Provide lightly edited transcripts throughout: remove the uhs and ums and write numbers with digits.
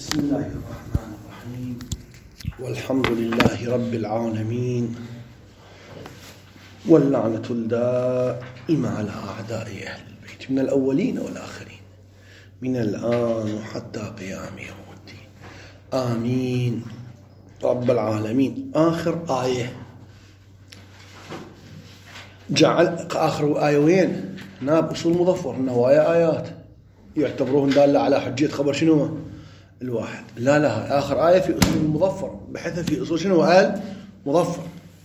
بسم الله الرحمن الرحيم والحمد لله رب العالمين واللعنة الدائمة على أعداء أهل البيت من الأولين والآخرين من الآن وحتى قيام يوم الدين آمين رب العالمين. آخر آية جعل آخر آية وين؟ هنا بأصول مظفر النوايا آيات يعتبروهن دالة على حجية خبر شنو الواحد. لا آخر آية في أصول المظفر بحيث في أصول شنو قال مظفر.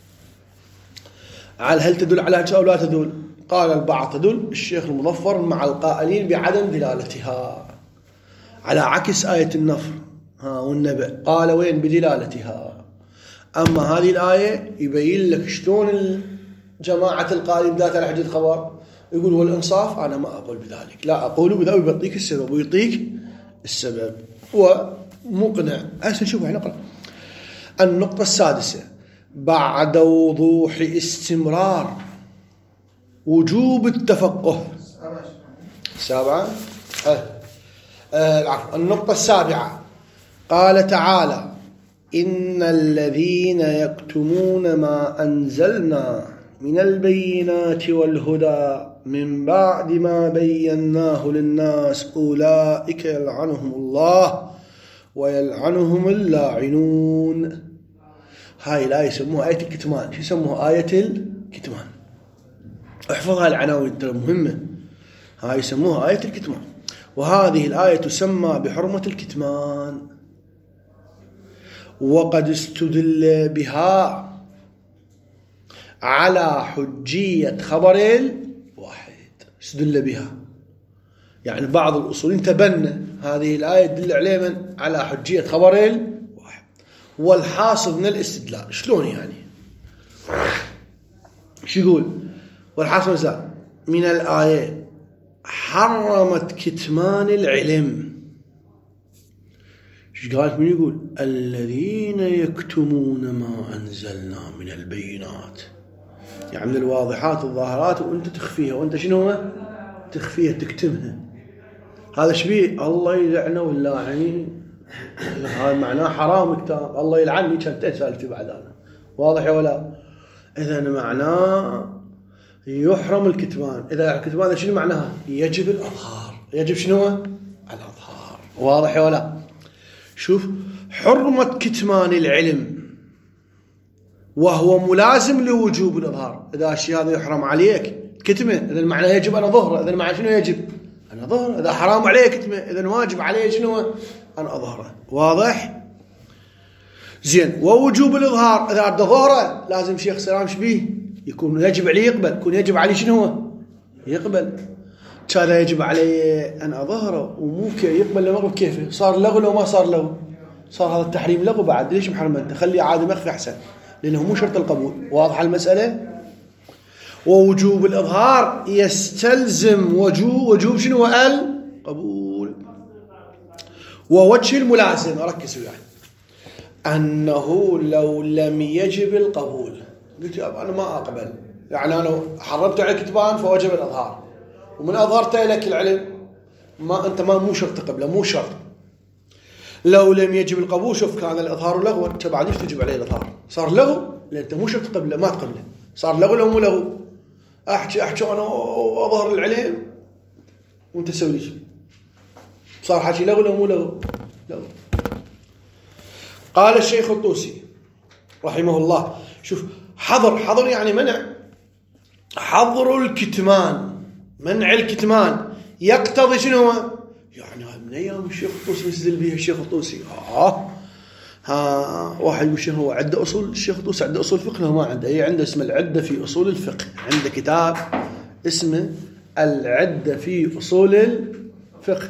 على هل تدل على أو لا تدل؟ قال البعض تدل الشيخ المظفر مع القائلين بعدم دلالتها على عكس آية النفر والنبأ قال وين بدلالتها. أما هذه الآية يبين لك شلون جماعة القائلين بذات على حجية خبر يقول والإنصاف أنا ما أقول بذلك، لا أقول بذلك ويعطيك السبب ويعطيك السبب ومقنع. هسه نشوف نقرأ النقطة السادسة بعد وضوح استمرار وجوب التفقه. سابعة النقطة السابعة قال تعالى إن الذين يكتمون ما أنزلنا من البينات والهدى من بعد ما بيناه للناس أولئك يلعنهم الله ويلعنهم اللاعنون. هاي الآية يسموها آية الكتمان. شو يسموها؟ آية الكتمان. احفظها العناوين ترى مهمة. هاي يسموها آية الكتمان. وهذه الآية تسمى بحرمة الكتمان وقد استدل بها على حجية خبر الواحد. استدل بها يعني بعض الأصولين تبنى هذه الآية تدل عليه من على حجية خبر الواحد. والحاصل من الاستدلال شلون يعني؟ شو يقول؟ والحاصل من الآية حرمت كتمان العلم. شو قالت؟ من يقول الذين يكتمون ما أنزلنا من البينات يعني من الواضحات الظاهرات وانت تخفيها. وانت شنو تخفيها تكتمها. هذا شبيه الله يلعنه واللاعنين. هذا معناه حرام كتاب الله يلعني كانت سالفتي بعد أنا واضح ولا؟ إذا معناه يحرم الكتمان. إذا الكتمان هذا شنو معناها؟ يجب الأظهار. يجب شنو الأظهار. واضح ولا؟ شوف حرمة كتمان العلم وهو ملازم لوجوب الإظهار. إذا الشيء هذا يحرم عليك كتمه إذا معناه يجب أن أظهره. إذا معناه شنو يجب أن أظهره. إذا حرام عليه كتمه إذا واجب عليه شنو أن أظهره. واضح زين. ووجوب الإظهار إذا أرد ظهره لازم شيخ سلام شبيه يكون يجب عليه يقبل. يكون يجب عليه شنو يقبل. كذا يجب عليه أن أظهره ومو يقبل لما كيفه صار لغو لو ما صار لغو صار هذا التحريم لغو بعد. ليش محرم أنت؟ خليه عادي مخفي أحسن لأنه مو شرط القبول. واضح المسألة. ووجوب الإظهار يستلزم وجوب شنو القبول. ووجه الملازم ركزوا يعني أنه لو لم يجب القبول قلت يا أنا ما أقبل يعني أنا حرمت على الكتبان فوجب الإظهار ومن أظهرت لك العلم ما أنت ما مو شرط تقبله مو شرط. لو لم يجب القبول شوف كان الإظهار لغو أنت بعد ايش تجب عليه الإظهار صار لغو لأن أنت مو شرط تقبله ما تقبله صار لغو لو مو لغو. أحكي أنا أظهر العلم وأنت تسوي شيء صار حكي لغو لو مو لغو. قال الشيخ الطوسي رحمه الله شوف حظر يعني منع. حظر الكتمان منع الكتمان يقتضي شنو يعني من أيام الشيخ الطوسي ينزل بها الشيخ الطوسي. واحد يقول هو عنده أصول الشيخ الطوسي عنده أصول فقه ما عنده. عنده اسمه العدة في أصول الفقه. عنده كتاب اسمه العدة في أصول الفقه.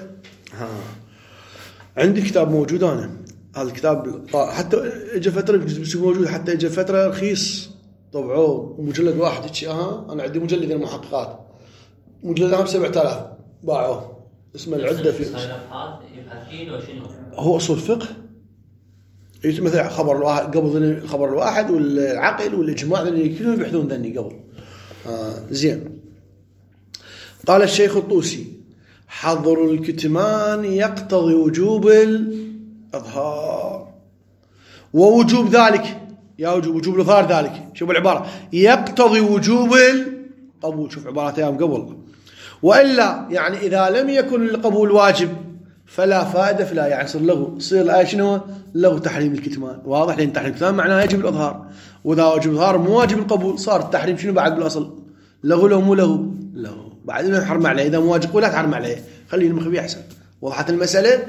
عندي كتاب موجود أنا هذا الكتاب حتى اجى فترة موجود حتى اجى فترة رخيص طبعوه مجلد واحد أنا عندي مجلد المحققات مجلدها ب7000 باعوه اسمه العدة في هو أصول فقه مثل خبر الواحد قبل الخبر الواحد والعقل والإجماع اللي كلهم يبحثون ذني قبل زين. قال الشيخ الطوسي حظر الكتمان يقتضي وجوب إظهار. ووجوب ذلك يا وجوب الإظهار ذلك، شوف العبارة، يقتضي وجوب القبول. شوف عبارة أيام قبل. وإلا يعني إذا لم يكن القبول واجب فلا فائدة فلا، يعني يصير لغو، يصير الآية شنو؟ لغو تحريم الكتمان. واضح؟ لأن تحريم الكتمان معناه يجب الإظهار، وإذا واجب الإظهار مو واجب القبول صار التحريم شنو بعد بالأصل؟ لغو مو لغو؟ لغو. بعدين يحرم عليه، إذا مو واجب ولا تحرم عليه، خلينا نمخبي أحسن. وضحت المسألة؟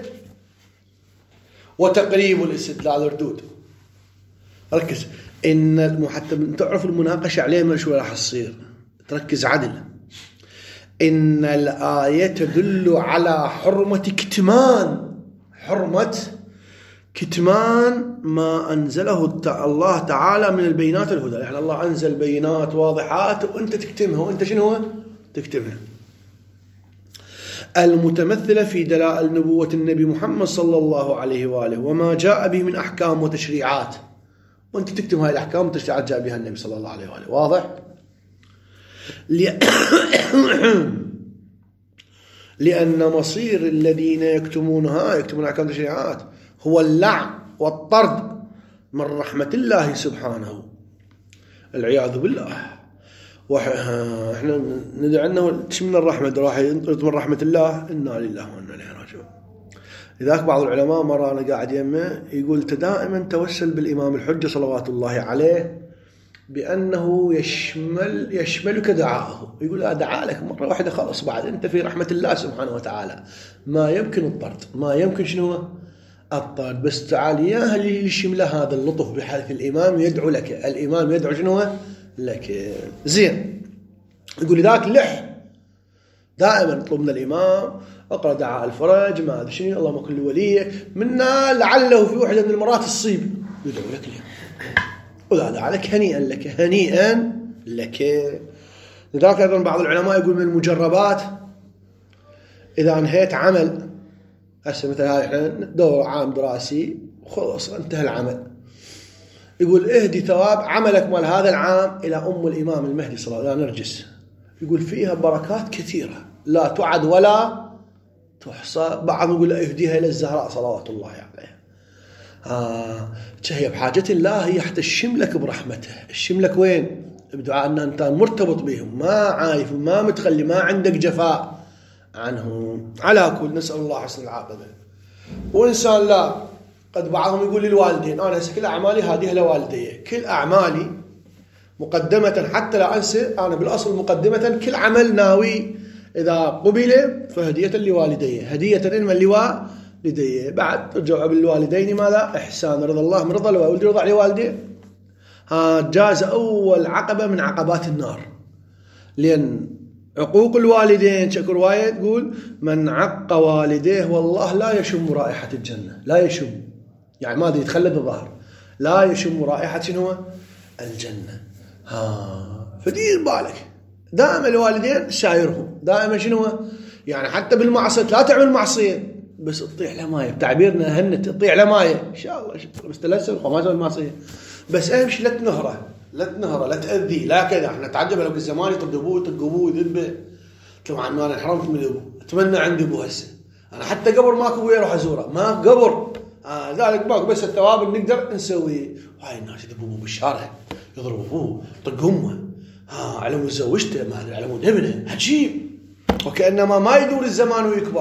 وتقريب الاستدلال ردود. ركز إن حتى تعرف المناقشة عليه شو راح تصير، تركز عدل. إن الآية تدل على حرمة كتمان ما أنزله الله تعالى من البينات الهدى. يعني الله أنزل بينات واضحات وأنت تكتمها، وأنت شنو تكتمها، المتمثلة في دلائل نبوة النبي محمد صلى الله عليه وآله وما جاء به من أحكام وتشريعات، وأنت تكتم هاي الأحكام والتشريعات جاء بها النبي صلى الله عليه وآله. واضح؟ لأن مصير الذين يكتمون أحكام التشريعات هو اللعن والطرد من رحمة الله سبحانه، العياذ بالله. احنا ندعي أنه من الرحمة راح ينطرد من رحمة الله، إنا لله وإنا إليه راجعون. لذلك بعض العلماء مرة أنا قاعد يمه يقول دائما توسل بالإمام الحجة صلوات الله عليه بأنه يشملك دعاءه. يقول لا دعاء لك مرة واحدة خلاص، بعد أنت في رحمة الله سبحانه وتعالى، ما يمكن الطرد، ما يمكن شنو الطرد، بس تعال ياها اللي يشمل هذا اللطف بحيث الإمام يدعو لك، الإمام يدعو شنو لك. زين. يقول لذاك لح دائما نطلب من الإمام اقرأ دعاء الفرج، ما أدري شنو، اللهم كن وليك منا لعله في واحدة من المرات تصيب، يدعو لك ليه، وإذا دعا لك هنيئا لك. لذلك أيضا بعض العلماء يقول من المجربات إذا انهيت عمل، هسه مثلا احنا دور عام دراسي وخلص انتهى العمل، يقول اهدي ثواب عملك مال هذا العام إلى أم الإمام المهدي صلى الله عليه وسلم نرجس، يقول فيها بركات كثيرة لا تعد ولا تحصى. بعضهم يقول اهديها إلى الزهراء صلوات الله عليها. هي بحاجة الله، هي حتى الشملك برحمته، الشملك وين؟ بدعاء أن أنت مرتبط بهم، ما عايف، ما متخلي، ما عندك جفاء عنهم. على كل نسأل الله حسن العاقبة. وإنسان لا، قد بعضهم يقول للوالدين أنا هسه كل أعمالي هذه لوالدي، كل أعمالي مقدمة حتى لا أنسى، أنا بالأصل مقدمة كل عمل ناوي إذا قبل فهدية لوالدي، هدية من لوالدي، بعد ترجع بالوالدين ماذا؟ إحسان، رضا الله من رضا الوالد، رضا لوالدي. جاز أول عقبة من عقبات النار، لأن عقوق الوالدين شكر رواية تقول من عق والديه والله لا يشم رائحة الجنة، لا يشم يعني ماذا يتخلد الظهر، لا يشم رائحة شنو الجنة. فدير بالك دائما الوالدين شايرهم دائما شنو يعني، حتى بالمعصية لا تعمل معصية بس تطيح لمايه، بتعبيرنا هنت تطيح لمايه ان شاء الله، بس تلسل وما تعمل معصية، بس اهم شيء لا تنهره لا تأذيه لا كذا. احنا نتعجب لو الزمان يطق ابوه يذبه، طبعا انا انحرمت من ابوه، اتمنى عندي ابوه هسه، انا حتى قبر ماكو ابوي اروح ازوره، ما قبر ذلك ماكو، بس الثواب اللي نقدر نسويه. وهاي الناس يذبوا ابوه بالشارع، يضربوا ابوه، يطق امه، علموا زوجته، ما علموا ابنه، عجيب. وكانما ما يدور الزمان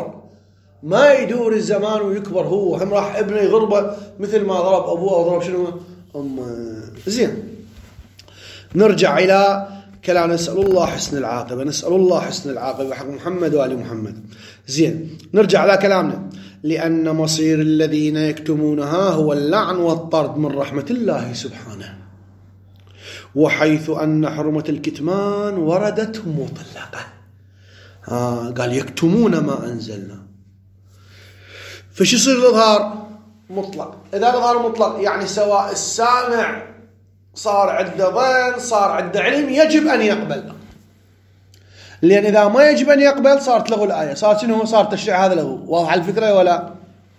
ويكبر، هو هم راح ابنه يضربه مثل ما ضرب ابوه او ضرب شنو امه. زين، نرجع إلى كلام، نسأل الله حسن العاقبة حق محمد وآل محمد. زين، نرجع على كلامنا. لأن مصير الذين يكتمونها هو اللعن والطرد من رحمة الله سبحانه، وحيث أن حرمة الكتمان وردت مطلقة. قال يكتمون ما أنزلنا، فش يصير الإظهار مطلق؟ إذا الإظهار مطلق يعني سواء السامع صار عنده ظن، صار عنده علم، يجب أن يقبل. لأن إذا ما يجب أن يقبل صارت له الآية، صار شنو؟ صار تشريع هذا له. واضح الفكرة ولا؟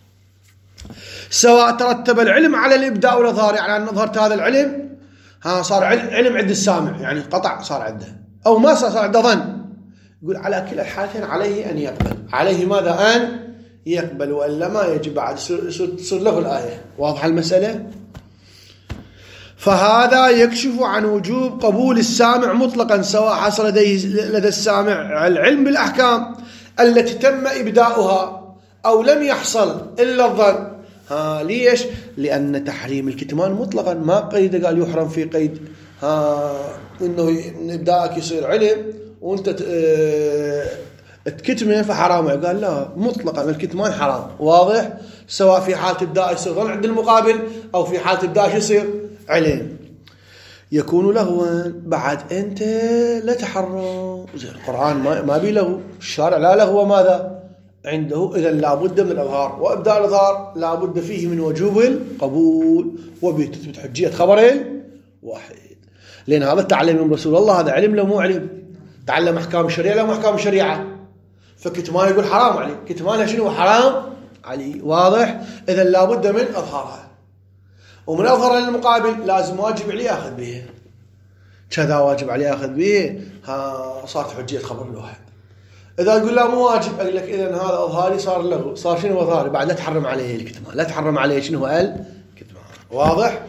سواء ترتب العلم على الإبداء والإظهار، يعني أن أظهرت هذا العلم صار علم عند السامع، يعني قطع صار عنده، أو ما صار عنده ظن. يقول على كلا الحالتين عليه أن يقبل. عليه ماذا؟ أن يقبل وإلا ما يجب بعد تصير له الآية. واضحة المسألة؟ فهذا يكشف عن وجوب قبول السامع مطلقا سواء حصل لدى السامع العلم بالأحكام التي تم إبداؤها أو لم يحصل إلا الظن. ليش؟ لأن تحريم الكتمان مطلقا ما قيد قال يحرم في قيد إنه من إبداءك يصير علم وأنت تكتمه فحرام. قال لا، مطلقا الكتمان حرام. واضح؟ سواء في حالة إبداء يصير ظن عند المقابل أو في حالة إبداء يصير علم. يكون لغوا بعد أنت لا تحرم. القرآن ما بي لغو، الشارع لا لغو ماذا عنده. إذا لابد من الإظهار، وإبداء الإظهار لابد فيه من وجوب القبول وبه تثبت حجية خبر واحد. لأن هذا تعلم من رسول الله، هذا علم له مو علم، تعلم أحكام الشريعة له أحكام الشريعة. فكتمان يقول حرام عليه، كتمانها شنو؟ حرام عليه. واضح؟ إذا لابد من إظهارها، ومن أظهر للمقابل لازم واجب عليه أخذ به. كذا واجب عليه أخذ به، صارت حجية خبر الواحد. إذا تقول لا مو واجب، أقول لك إذن هذا إظهاري صار له، صار شنو إظهاري؟ بعد لا تحرم عليه الكتمان، لا تحرم عليه شنو الكتمان. واضح؟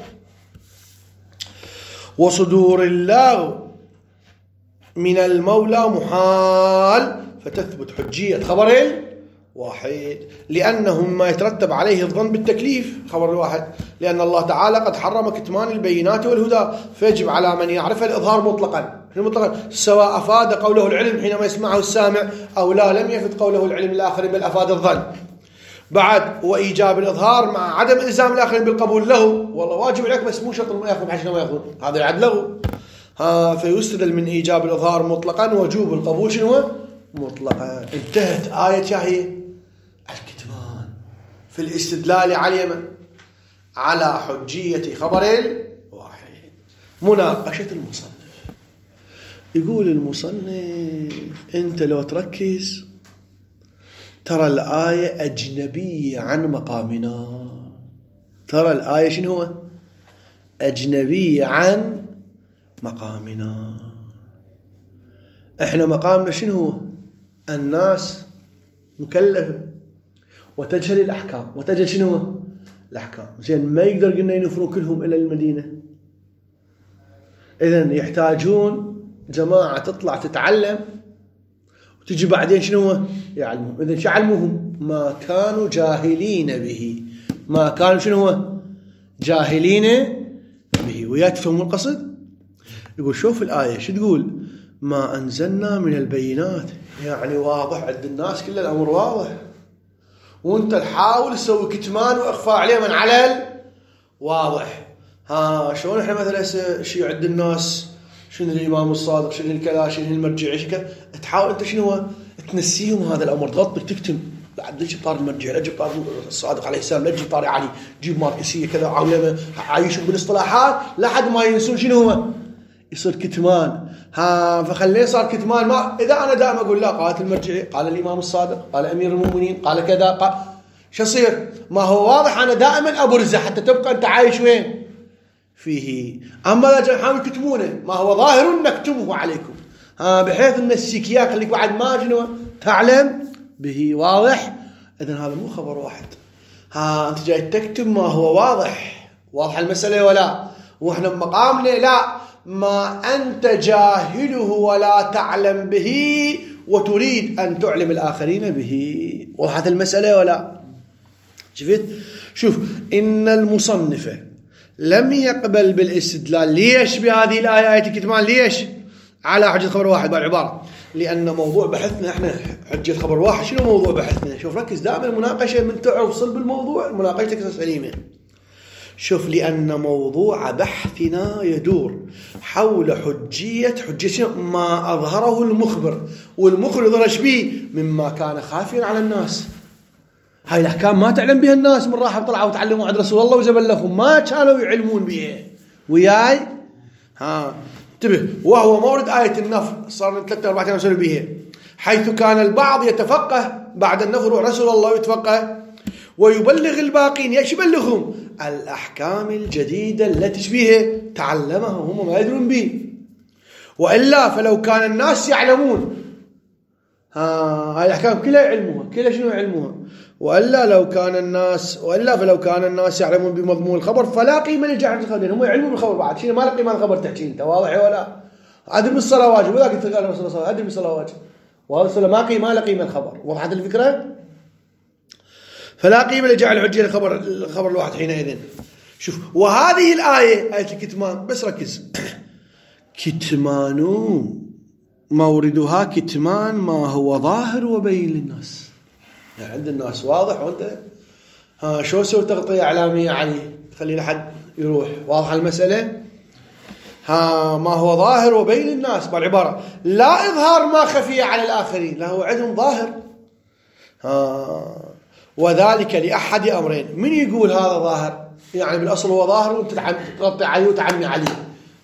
وصدور الله من المولى محال فتثبت حجية خبر واحد، لأنه مما يترتب عليه الظن بالتكليف خبر الواحد، لأن الله تعالى قد حرم كتمان البينات والهدى، فيجب على من يعرف الإظهار مطلقا سواء أفاد قوله العلم حينما يسمعه السامع أو لا لم يفد قوله العلم الآخرين بل أفاد الظن. بعد وإيجاب الإظهار مع عدم إلزام الآخرين بالقبول له. والله واجب عليك بس مو شرط ما يأخذ بحيث ما يأخذ، هذا يعد له. فيستدل من إيجاب الإظهار مطلقا وجوب القبول شنو مطلقا. انتهت آية شاهي الكتمان في الاستدلال على حجية خبر واحد. مناقشة المصنف. يقول المصنف أنت لو تركز ترى الآية أجنبية عن مقامنا. ترى الآية شنو هو؟ أجنبية عن مقامنا. احنا مقامنا شنو هو؟ الناس مكلفة وتجهل الأحكام، وتجهل شنو هو؟ الأحكام. زين ما يقدر قلنا ينفروا كلهم إلى المدينة، إذن يحتاجون جماعة تطلع تتعلم وتجي بعدين شنو هو؟ يعلمهم. إذن شو علموهم؟ ما كانوا جاهلين به، ما كانوا شنو هو؟ جاهلين به. ويا تفهمون القصد؟ يقول شوف الآية شو تقول؟ ما أنزلنا من البينات، يعني واضح عند الناس كل الأمر واضح، وانت تحاول تسوي كتمان وإخفاء عليه من علل واضح. شلون احنا مثلا شيء عند الناس شنو الإمام الصادق، شنو الكذا، شنو المرجعي، شنو كذا، تحاول انت شنو تنسيهم هذا الأمر، تغطي تكتم. بعد تجيب طار المرجع، لا تجيب طار الصادق عليه السلام، لا تجيب طار علي، جيب ماركسية كذا عولمة، عايشهم بالاصطلاحات لحد ما ينسون شنو هو يصير كتمان. فخليه صار كتمان. ما إذا أنا دائما أقول لا، قالت المرجعي، قال الإمام الصادق، قال أمير المؤمنين، قال كذا، شو يصير؟ ما هو واضح أنا دائما أبرزه حتى تبقى أنت عايش وين فيه. أما لا حاول تكتمونه، ما هو ظاهر نكتمه عليكم بحيث أن السكياك اللي بعد ما جنوا تعلم به. واضح؟ إذن هذا مو خبر واحد. أنت جاي تكتم ما هو واضح. واضح المسألة ولا؟ وإحنا بمقامنا لا، ما أنت جاهله ولا تعلم به وتريد أن تعلم الآخرين به. وضحت المسألة ولا؟ شفت؟ شوف، إن المصنف لم يقبل بالاستدلال ليش بهذه الآية آية الكتمان. ليش؟ على حجة خبر واحد بالعبارة، لأن موضوع بحثنا احنا حجة خبر واحد. شنو موضوع بحثنا؟ شوف ركز، دائما المناقشة من توصل بالموضوع مناقشتك سليمة. شوف، لأن موضوع بحثنا يدور حول حجية ما أظهره المخبر، والمخبر يظهر به مما كان خافيا على الناس. هاي الأحكام ما تعلم بها الناس، من راحوا طلعوا وتعلموا عند رسول الله وزبلهم، ما كانوا يعلمون بها. وياي انتبه، وهو مورد آية النفر، صار 3-4 أيام نسولف بها، حيث كان البعض يتفقه بعد النفر ورسول الله يتفقه ويبلغ الباقين. ايش يبلغهم؟ الأحكام الجديدة التي تشبيها تعلمها هم ما يدرون به. وإلا فلو كان الناس يعلمون هاي الأحكام كلها يعلموها، كلها شنو يعلموها؟ وإلا فلو كان الناس يعلمون بمضمون الخبر فلا قيمة لجعل الخبر، هم يعلمون بالخبر بعد شيء ما له قيمة الخبر تحكي أنت واضح ولا أدري بالصلاة واجب وذاك قلت قال الرسول صلى الله عليه وسلم أدري بالصلاة واجب وهذا ما له قيمة الخبر. وضحت الفكرة؟ فلا قيمة لجعل حجة الخبر الواحد حينئذ. شوف وهذه الآية آية الكتمان بس ركز كتمان موردها كتمان ما هو ظاهر وبين للناس، يعني عند الناس واضح وانت شو سوي تغطية إعلامية عليه تخلي لحد يروح. واضح المسألة؟ ما هو ظاهر وبين للناس بالعبارة لا إظهار ما خفي على الآخرين، لا هو عندهم ظاهر. وذلك لأحد أمرين. من يقول هذا ظاهر؟ يعني بالأصل هو ظاهر وانت تغطي عليه وتعمي عليه.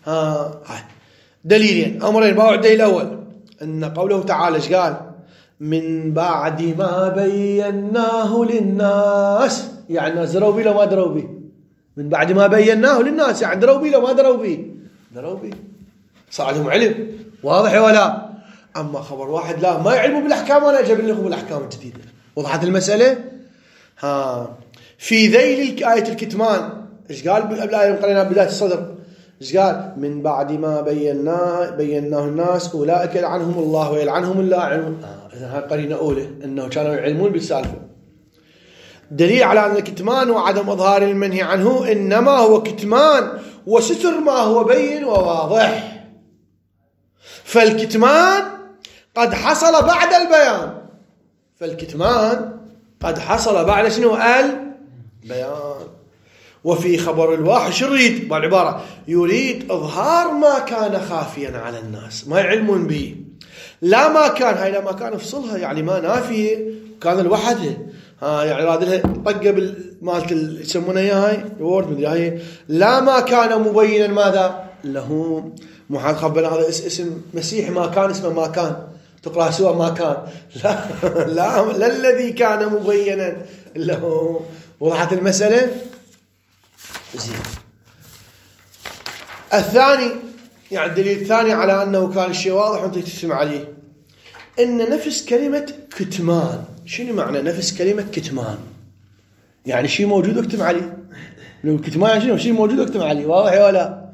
دليلين أمرين. باوع الدليل الأول أن قوله تعالى ايش قال؟ من بعد ما بيناه للناس، يعني الناس دروا بي لو ما دروا بي. من بعد ما بيناه للناس يعني دروا بي لو ما دروا بي، دروا بي صار عندهم علم. واضح ولا؟ أما خبر واحد لا ما يعلموا بالأحكام ولا جاب لهم الأحكام الجديدة. وضحت المسألة؟ في ذيل آية الكتمان ايش قال بالآية قريناها بداية الصدر؟ ايش قال؟ من بعد ما بيناه الناس أولئك يلعنهم الله ويلعنهم اللاعنون. إذا هاي قرينة أولى أنه كانوا يعلمون بالسالفة. دليل على أن الكتمان وعدم إظهار المنهي عنه إنما هو كتمان وستر ما هو بين وواضح. فالكتمان قد حصل بعد البيان، فالكتمان قد حصل بعد شنو؟ البيان. وفي خبر الواحد شو يريد؟ بالعبارة يريد إظهار ما كان خافيا على الناس ما يعلمون به. لا ما كان، هاي لا ما كان افصلها يعني ما نافية كان الوحدة. يعني راد لها طقة مالت يسمونها اياها هاي الورد مدري هاي. لا ما كان مبينا ماذا له محال خبنا هذا اسم مسيح ما كان اسمه ما كان تقرأ سوى ما كان لا الذي كان مبينا له. وضحت المسألة؟ زين. الثاني يعني الدليل الثاني على أنه كان الشيء واضح وانت تسمع عليه إن نفس كلمة كتمان. شنو معنى نفس كلمة كتمان؟ يعني شيء موجود واكتم عليه. لو كتمان يعني شنو؟ شيء موجود واكتم عليه. واضح ولا؟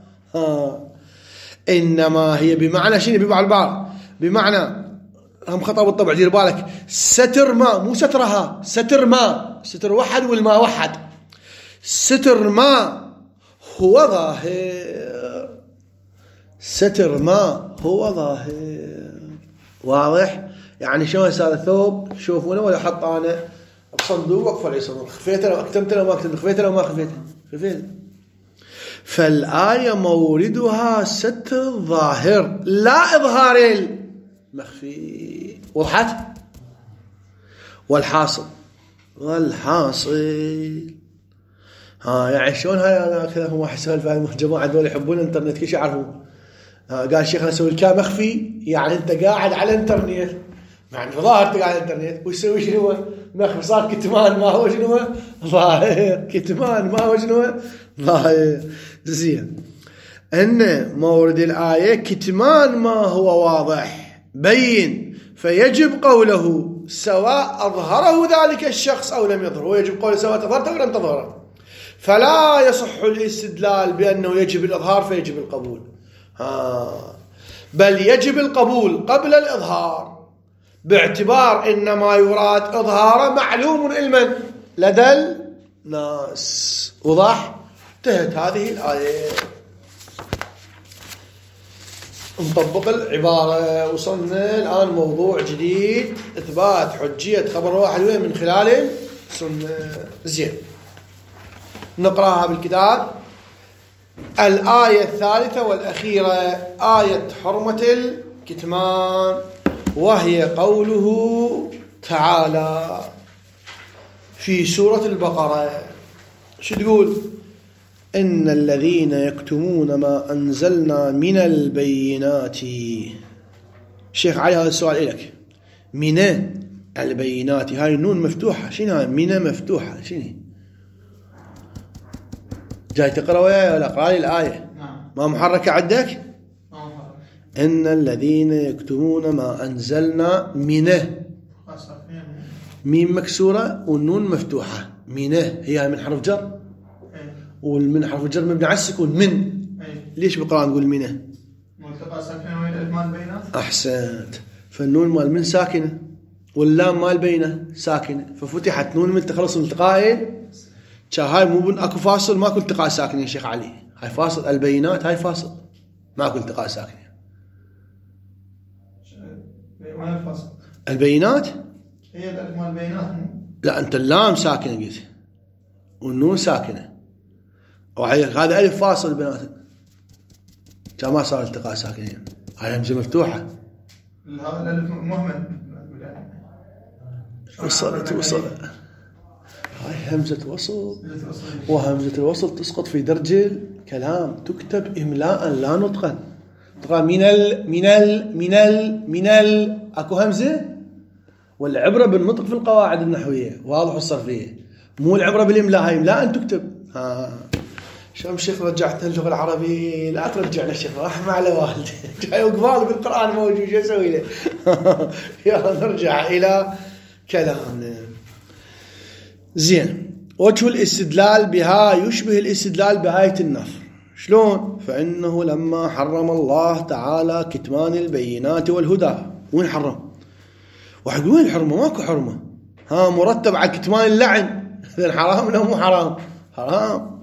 إنما هي بمعنى شنو؟ ببعض بمعنى هم خطأ بالطبع دير بالك ستر ما مو سترها، ستر ما ستر وحد والماء وحد. ستر ما هو ظاهر، ستر ما هو ظاهر. واضح؟ يعني شو هذا الثوب شوفونه ولا حط أنا بصندوق وأقفل عليه صندوق، خفيته لو أكتمته لو ما أكتمته، خفيته لو ما خفيته. فالآية موردها ستر ظاهر لا إظهار المخفي. وضحت؟ والحاصل يعني شلون هاي أنا كذا هو حسال فاهم الجماعة دول يحبون الإنترنت كل شيء يعرفون. قال شيخ أنا أسوي الكلام مخفي يعني أنت قاعد على الإنترنت يعني ظاهر تقعد على الإنترنت ويسوي شنو مخفي. صار كتمان ما هو شنو ظاهر، كتمان ما هو شنو ظاهر. زين أن مورد الآية كتمان ما هو واضح بين فيجب قوله سواء أظهره ذلك الشخص أو لم يظهره. ويجب قوله سواء أظهرته أو لم تظهره. فلا يصح الاستدلال بأنه يجب الإظهار فيجب القبول، بل يجب القبول قبل الإظهار باعتبار إن ما يراد إظهاره معلوم علما لدى الناس. وضح؟ انتهت هذه الآية. نطبق العبارة. وصلنا الآن موضوع جديد إثبات حجية خبر واحد وين من خلال السنة. زين نقرأها بالكتاب. الآية الثالثة والأخيرة آية حرمة الكتمان، وهي قوله تعالى في سورة البقرة. شو تقول؟ إن الذين يكتمون ما أنزلنا من البينات. الشيخ علي هذا السؤال لك. من البينات هاي النون مفتوحة، شنو هاي من مفتوحة؟ شنو جاي تقرأ وياي ولا اقرأ لي الآية؟ ما محركة عندك؟ إن الذين يكتمون ما أنزلنا منه ميم مكسورة والنون مفتوحة. مينه هي من حرف جر، والمن حرف الجر مبني على السكون من. ليش بالقرآن نقول مينه؟ ملتقى ساكنة وين الألف مال بينه. أحسنت. فالنون مال من ساكنة واللام مال بينه ساكنة، ففتحت نون من تخلص التقائين. هاي مو اكو فاصل، ماكو التقاء ساكن يا شيخ علي. هاي فاصل. البينات هاي فاصل، ماكو التقاء ساكن. وين الفاصل؟ البينات هي الألف مال بينات. لا، أنت اللام ساكنة قلت والنون ساكنة، هذا ألف فاصل بيناتهم، كان ما صار التقاء ساكنين. هاي همزة مفتوحة. هذا الألف مهمل. وصلت. هاي همزة وصل، وهمزة الوصل تسقط في درج الكلام، تكتب إملاء لا نطقا. تقال من ال أكو همزة. والعبرة بالنطق في القواعد النحوية واضح الصرفية، مو العبرة بالإملاء. هاي إملاء تكتب. شام شيخ رجعتنا اللغة العربية، لا ترجعنا الشيخ رحمة على والدي. جاي وقبال بالقرآن موجود، شو أسوي له؟ يلا نرجع إلى كلامنا. زين. وجه الاستدلال بها يشبه الاستدلال بآية النفر. شلون؟ فإنه لما حرم الله تعالى كتمان البينات والهدى. وين حرم؟ واحد وين الحرمة؟ ماكو حرمة. مرتب على كتمان اللعن. إذن حرام لا مو حرام؟ حرام.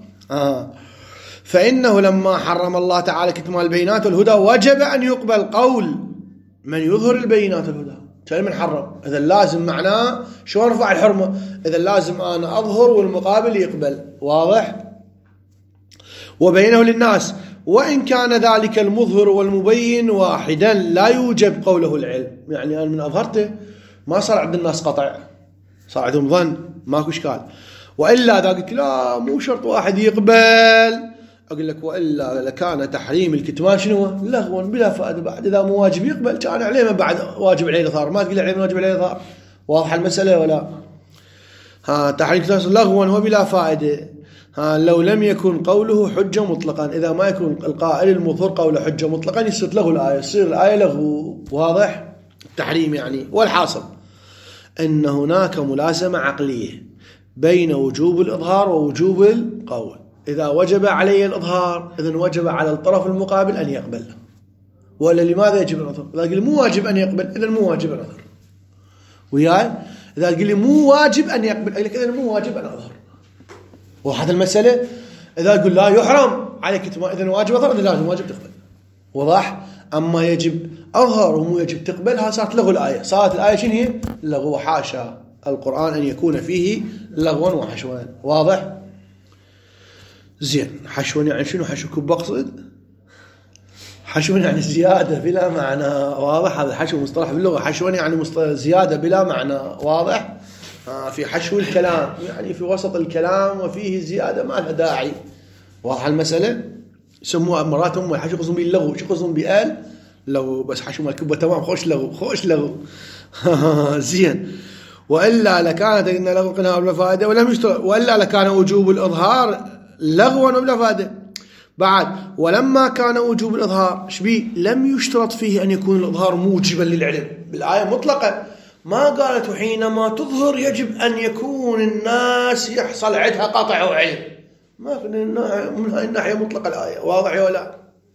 فإنه لما حرم الله تعالى كتمان البينات والهدى وجب أن يقبل قول من يظهر البينات والهدى. كان من حرم، إذا لازم معناه شو رفع الحرمة؟ إذا لازم أنا أظهر والمقابل يقبل. واضح؟ وبينه للناس وإن كان ذلك المظهر والمبين واحدا لا يوجب قوله العلم. يعني أنا من أظهرته ما صار عند الناس قطع، صار عندهم ظن، ماكو إشكال. وإلا إذا قلت لا مو شرط واحد يقبل، أقول لك وإلا لكان تحريم الكتمان شنو؟ لغوا بلا فائدة. بعد إذا مو واجب يقبل كان عليه ما بعد واجب عليه الإظهار. ما تقول عليه واجب عليه الإظهار. واضح المسألة ولا؟ تحريم الكتمان لغوا وبلا فائدة. لو لم يكن قوله حجة مطلقا، إذا ما يكون القائل المظهر قوله حجة مطلقا يصير له الآية، يصير الآية لغو. واضح؟ التحريم يعني. والحاصل أن هناك ملازمة عقلية بين وجوب الإظهار ووجوب القول. إذا وجب علي الإظهار إذن وجب على الطرف المقابل أن يقبل. ولا لماذا يجب الإظهار؟ إذا قل مو واجب أن يقبل إذن مو واجب أن أظهر. وياي إذا قل لي مو واجب أن يقبل إذن مو واجب أن أظهر. وهذا المسألة. إذا قل لا يحرم عليك إذن واجب أظهر، إذن لازم واجب تقبل. وضح؟ أما يجب أظهر ومو يجب تقبل، صارت لغو الآية. صارت الآية شنو هي؟ لغو. حاشا القرآن أن يكون فيه لغوا وحشوا. واضح؟ زين. حشوا يعني شنو؟ حشو كب أقصد. حشوا يعني زيادة بلا معنى. واضح؟ هذا الحشو مصطلح باللغة. حشوا يعني زيادة بلا معنى. واضح؟ في حشو الكلام يعني في وسط الكلام وفيه زيادة ما لها داعي. واضح المسألة؟ يسموها مرات هم الحشو قصدهم باللغو. شو قصدهم بقال؟ لغو. بس حشو مال كبة تمام. خوش لغو خوش لغو. زين. وإلا لكانت إن لغو قناع بلا فائدة ولم يشترط. وإلا لكان وجوب الإظهار لغوا وبلا فائدة. بعد ولما كان وجوب الإظهار شبيه لم يشترط فيه أن يكون الإظهار موجبا للعلم. بالآية مطلقة ما قالت وحينما تظهر يجب أن يكون الناس يحصل عندها قطع وعلم. ما من هاي الناحية مطلقة الآية. واضح ولا؟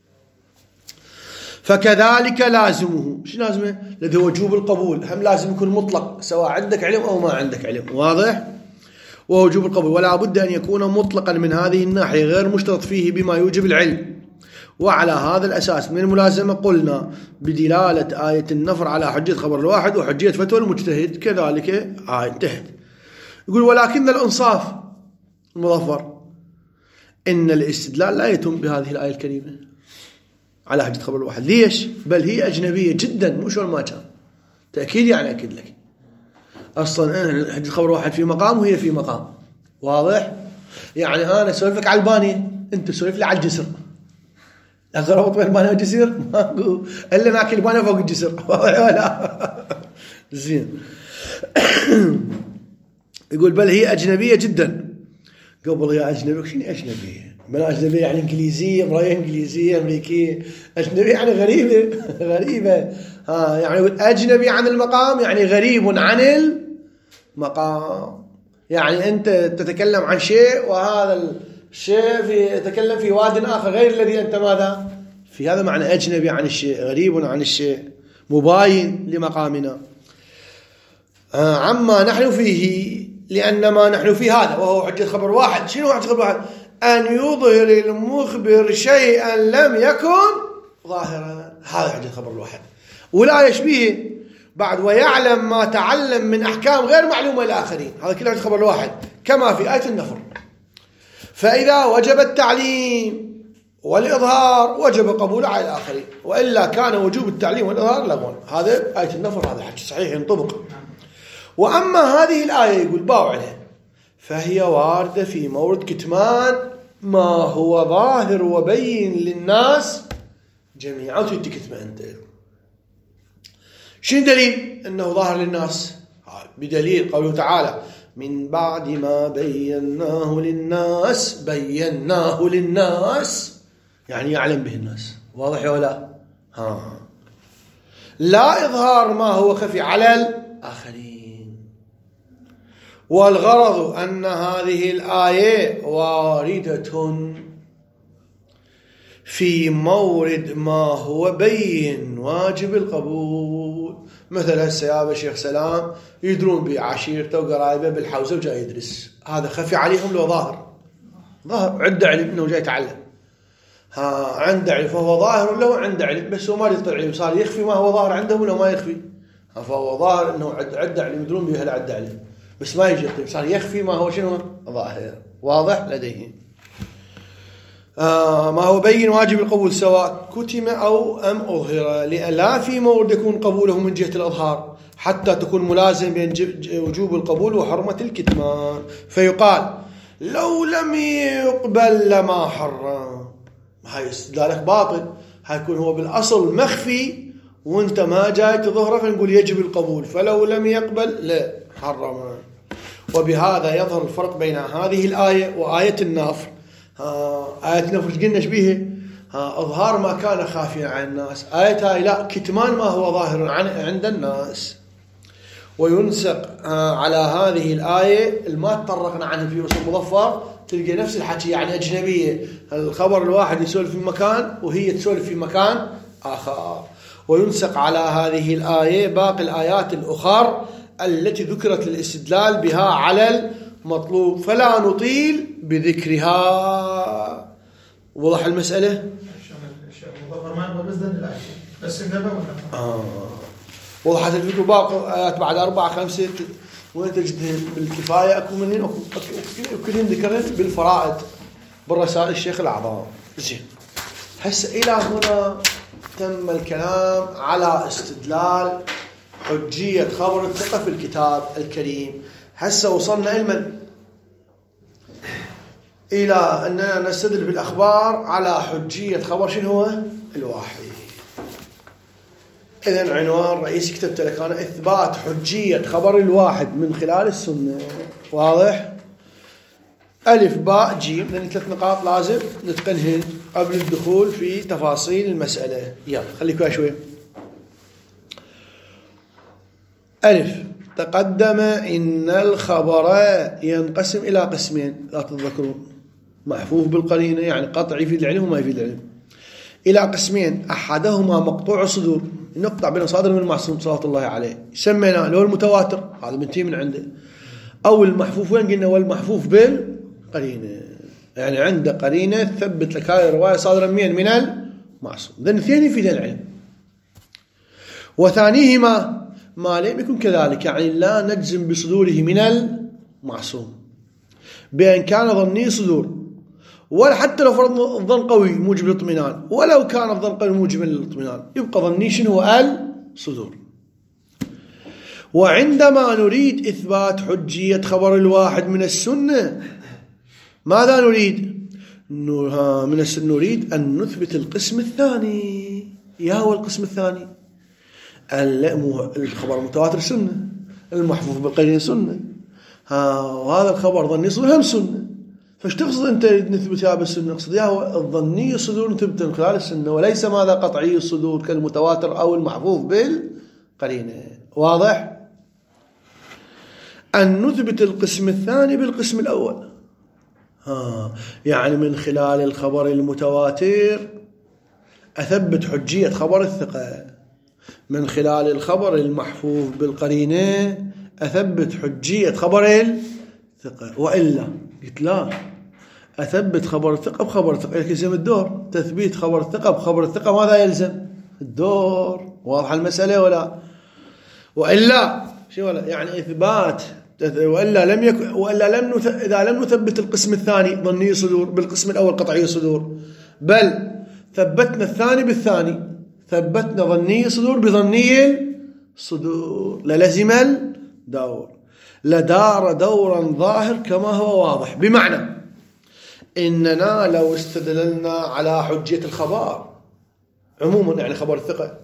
فكذلك لازمه. شو لازمه؟ لذي وجوب القبول هم لازم يكون مطلق سواء عندك علم أو ما عندك علم. واضح؟ ووجوب القبول ولا بد أن يكون مطلقا من هذه الناحية غير مشترط فيه بما يوجب العلم. وعلى هذا الأساس من الملازمة قلنا بدلالة آية النفر على حجية خبر الواحد وحجية فتوى المجتهد. كذلك انتهت. يقول ولكن الإنصاف المظفر إن الاستدلال لا يتم بهذه الآية الكريمة على حجية خبر الواحد. ليش؟ بل هي أجنبية جدا مو شو ما كان. تأكيد يعني أكيد لك. أصلا حجية خبر الواحد في مقام وهي في مقام. واضح؟ يعني أنا سولفك على البانية أنت سولف لي على الجسر. أقرب بين البانية والجسر ماكو إلا ناكل البانية فوق الجسر. واضح ولا؟ زين. يقول بل هي أجنبية جدا. قبل يا أجنبي شنو أجنبية؟ بلا أجنبية يعني إنجليزية براية إنجليزية أمريكية. أجنبية يعني غريبة غريبة. يعني أجنبي عن المقام يعني غريب عن مقام. يعني أنت تتكلم عن شيء وهذا الشيء يتكلم في واد آخر غير الذي أنت ماذا؟ في هذا معنى أجنبي عن الشيء، غريب عن الشيء، مباين لمقامنا عما نحن فيه. لأن ما نحن فيه هذا وهو حجة خبر واحد. شنو حجة خبر واحد؟ أن يظهر المخبر شيئا لم يكن ظاهرا. هذا حجة خبر الواحد. ولا يشبيه بعد ويعلم ما تعلم من أحكام غير معلومة للآخرين. هذا كله حجة خبر الواحد كما في آية النفر. فإذا وجب التعليم والإظهار وجب قبوله على الآخرين، وإلا كان وجوب التعليم والإظهار لغوا. هذا آية النفر، هذا حج صحيح ينطبق. وأما هذه الآية يقول باو عليها فهي واردة في مورد كتمان ما هو ظاهر وبين للناس جميعا. وتدي كتمان أنت شنو دليل أنه ظاهر للناس؟ بدليل قوله تعالى من بعد ما بيناه للناس يعني يعلم به الناس. واضح ولا لا إظهار ما هو خفي على الآخرين. والغرض أن هذه الآية واردة في مورد ما هو بين واجب القبول. مثل هسه يا شيخ سلام يدرون بعشيرته وقرايبه بالحوزة وجاي يدرس، هذا خفي عليهم لو ظاهر عنده علم انه جاي يتعلم، عنده علم فهو ظاهر له عنده علم، بس هو ما يطلع علم صار يخفي ما هو ظاهر عنده ولا ما يخفي. فهو ظاهر انه عنده علم يدرون به عنده علم بس ما يجي صار يخفي ما هو شنو ظاهر. واضح لديه ما هو بين واجب القبول سواء كتم أو أم أظهر، لا في مورد يكون قبوله من جهة الإظهار حتى تكون ملازم بين وجوب القبول وحرمة الكتمان. فيقال لو لم يقبل لما حرم. هاي استدلالك باطل، هيكون هو بالأصل مخفي وانت ما جاي تظهره فنقول يجب القبول، فلو لم يقبل لا حرم. وبهذا يظهر الفرق بين هذه الآية وآية النفر. آية النفر قلنا شبيهه إظهار ما كان خافيا عن الناس، آية هاي لا كتمان ما هو ظاهر عند الناس. وينسق على هذه الآية ما تطرقنا عنه في وصول مظفر، تلقى نفس الحكي يعني أجنبية، الخبر الواحد يسولف في مكان وهي تسولف في مكان آخر. وينسق على هذه الآية باقي الآيات الأخرى التي ذكرت للاستدلال بها على المطلوب، فلا نطيل بذكرها. وضح المسألة؟ وضحت الفكرة. باقي آيات بعد 4 5 وين تجدهن بالكفاية أكو منهن وكلهن ذكرت بالفرائض بالرسائل الشيخ الأعظم. زين هسه إلى هنا تم الكلام على استدلال حجية خبر الثقة في الكتاب الكريم. هسه وصلنا إلى أننا نستدل بالأخبار على حجية خبر شنو هو الوحي. إذن عنوان رئيسي كتبت لك أنا إثبات حجية خبر الواحد من خلال السنة. واضح؟ ألف باء جيم، لأن 3 نقاط لازم نتقنهن قبل الدخول في تفاصيل المسألة. يلا خليكوا شوي. ألف تقدم إن الخبر ينقسم إلى قسمين لا تتذكرون، محفوف بالقرينة يعني قطع يفيد العلم وما يفيد العلم، إلى قسمين أحدهما مقطوع الصدور نقطع بين صادر من المعصوم صلى الله عليه سميناه اللي هو المتواتر، هذا بنتي من عنده، أو المحفوف وين قلنا والمحفوف بالقرينة يعني عنده قرينة تثبت لك هذه الرواية صادرة من المعصوم. ذن اثنين يفيد العلم. وثانيهما ما لم يكن كذلك يعني لا نجزم بصدوره من المعصوم بأن كان ظني صدور، ولا حتى لو فرضنا الظن قوي موجب للاطمئنان، ولو كان الظن قوي موجب للاطمئنان يبقى ظني شنو الصدور. وعندما نريد إثبات حجية خبر الواحد من السنة ماذا نريد؟ نريد أن نثبت القسم الثاني. يا هو القسم الثاني الخبر المتواتر سنة، المحفوظ بالقرينة سنة، وهذا الخبر ظني صدور هم سنة. فايش تقصد أنت نثبت يا بالسنة؟ نقصد يا هو الظني الصدور نثبت من خلال السنة، وليس ماذا قطعي الصدور كالمتواتر أو المحفوظ بالقرينة. واضح؟ أن نثبت القسم الثاني بالقسم الأول. يعني من خلال الخبر المتواتر أثبت حجية خبر الثقة، من خلال الخبر المحفوظ بالقرينة أثبت حجية خبر الثقة. وإلا قلت لا، أثبت خبر الثقة بخبر الثقة يلزم الدور. تثبيت خبر الثقة بخبر الثقة ماذا يلزم؟ الدور. واضح المسألة ولا؟ وإلا شو ولا يعني إثبات، إذا لم نثبت القسم الثاني ظني صدور بالقسم الأول قطعي صدور، بل ثبتنا الثاني بالثاني، ثبتنا ظني صدور بظني الصدور، للزم الدور، لدار دورا ظاهر كما هو واضح. بمعنى إننا لو استدللنا على حجية الخبر عموما، يعني خبر الثقة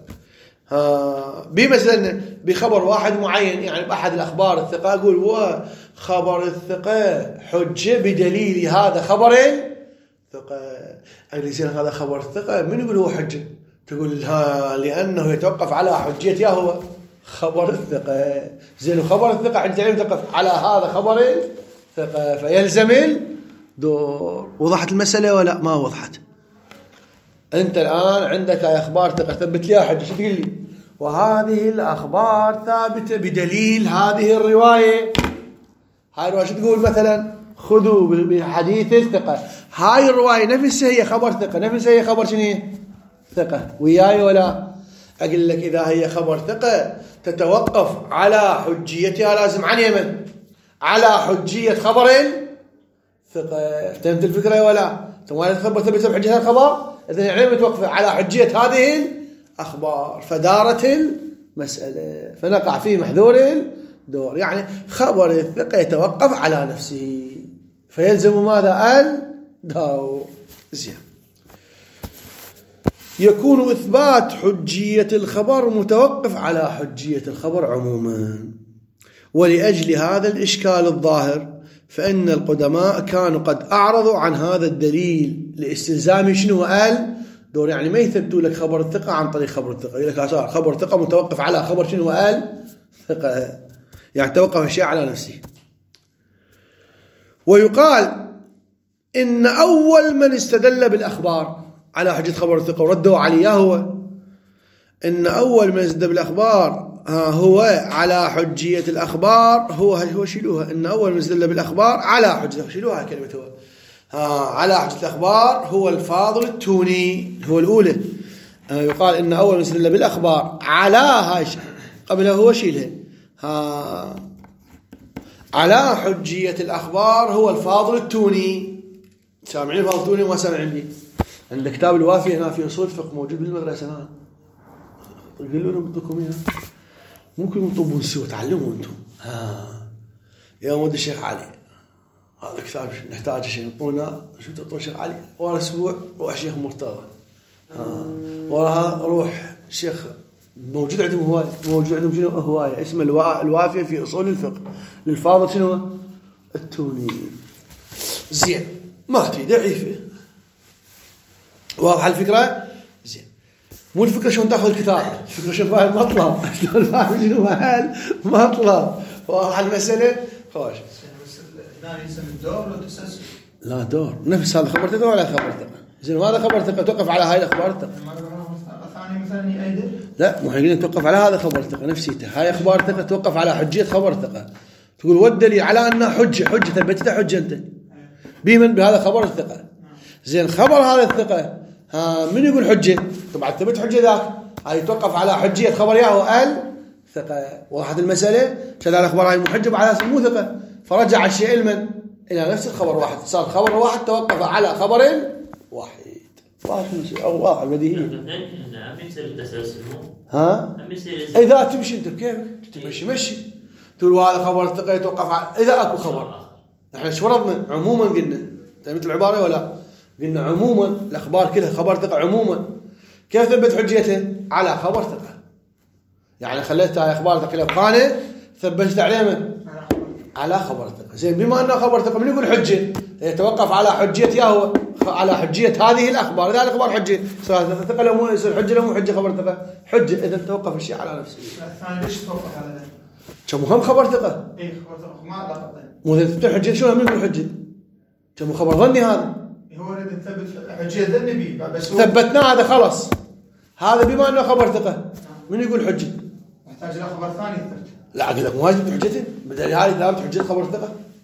بمثلا بخبر واحد معين، يعني بأحد الأخبار الثقة، أقول وخبر الثقة حجة بدليل هذا خبر الثقة. أقول زين هذا خبر الثقة من يقول هو حجة؟ تقول لأنه يتوقف على حجية هو خبر الثقة. زين خبر الثقة عند يتوقف على هذا خبر الثقة فيلزم الدور. وضحت المسألة ولا ما وضحت؟ أنت الآن عندك أخبار ثقة ثبت لي حجة، شو تقول لي؟ وهذه الأخبار ثابتة بدليل هذه الرواية. هاي الرواية شو تقول؟ مثلا خذوا بحديث الثقة، هاي الرواية نفسها هي خبر ثقة، نفسها هي خبر شنو؟ ثقة. وياي ولا؟ أقول لك إذا هي خبر ثقة تتوقف على حجيتها لازم عن يمن على حجية خبر الثقة. فهمت الفكرة ولا؟ ثم تخبر ثبت بحجية الخبر، إذن يعني متوقفة على حجية هذه الأخبار، فدارت المسألة فنقع في محذور الدور. يعني خبر الثقة يتوقف على نفسه فيلزم ماذا؟ الدور. زين. يكون إثبات حجية الخبر متوقف على حجية الخبر عموما. ولأجل هذا الإشكال الظاهر فإن القدماء كانوا قد أعرضوا عن هذا الدليل لاستلزام شنو؟ دور. يعني ما يثبتوا لك خبر الثقة عن طريق خبر الثقة، يقول لك خبر الثقة متوقف على خبر شنو؟ ثقة، يعني توقف الشيء على نفسه. ويقال إن أول من استدل بالأخبار على حجة خبر الثقة وردوا عليه هو إن أول من استدل بالأخبار هو على حجية الأخبار هو شيلوها. إن أول من استدل بالأخبار على حجة، شيلوها كلمة هو على حجة الأخبار هو الفاضل التوني، هو الأولى. يقال إن أول من استدل بالأخبار على هاي قبلها هو شيلها على حجية الأخبار هو الفاضل التوني. سامعين الفاضل التوني وما سامعين لي؟ عند كتاب الوافي هنا في أصول الفقه موجود بالمدرسة هنا، قالوا لهم بدكم إياه ممكن تطبون سوا تعلموا أنتم. يا ولد الشيخ علي هذا كتاب نحتاج شيء يعطونا. شو تعطون الشيخ علي؟ ورا أسبوع روح شيخ مرتضى، وراها روح شيخ موجود عندهم هواية، موجود عندهم شنو هواية اسمه الوافية في أصول الفقه للفاضل شنو التوني. زين ما في ضعيفة. واضح الفكرة؟ زين. مو الفكرة شلون تأخذ الكتاب، الفكرة شلون فاهم المطلب، شلون فاهم شنو مطلب. واضح المسألة؟ خوش. هنا يسمى الدور ولا تسلسل؟ لا دور، نفس هذا خبر ثقة ولا خبر ثقة. زين ماذا خبر ثقة توقف على هاي الأخبار الثقة. الثاني مثلا يأيده؟ لا مو حقيقة توقف على هذا خبر ثقة نفسيته. هاي أخبار ثقة توقف على حجية خبر ثقة. تقول والدليل على أنها حجة ثبتتها حجة أنت بمن بهذا خبر الثقة. زين خبر هذا الثقة من يقول حجة؟ طبعا ثبت حجة ذاك، هاي توقف على حجية خبر ياهو ثقة. وضحت المسألة؟ كذا الأخبار هاي محجب على اسم مو ثقة، فرجع الشيء لمن؟ إلى نفس الخبر واحد، صار خبر واحد توقف على خبر واحد. واضح بديهي. إذا تمشي أنت كيف تمشي تقول هذا خبر الثقة يتوقف على إذا أكو خبر. نحن شو رضنا عموما قلنا فهمت العبارة ولا؟ قلنا عموما الأخبار كلها خبر ثقة عموما. كيف ثبت حجيته؟ على خبر ثقة. يعني خليتها أخبار ثقة بخانة ثبتت عليه من؟ على خبر ثقة. زين بما أنه خبر ثقة من يقول حجة يتوقف على حجية ياهو على حجية هذه الأخبار. إذا الأخبار حجة سواء ثقة لو مو يصير حجة لو مو حجة خبر ثقة حجة. إذا توقف الشيء على نفسه. الثاني ليش توقف على ذلك؟ كم هم خبر ثقة. اي خبر ثقة ما علاقة. مو إذا تثبت حجة شلون من يقول حجة؟ كم خبر ظني هذا. هو يريد يثبت حجة ذنبي بس ثبتناه هذا خلاص. هذا بما انه خبر ثقة من يقول حجة؟ يحتاج له خبر ثاني يثبت. لا اقول لك مو واجب حجته بدل هذه ثابت حجة خبر ثقة.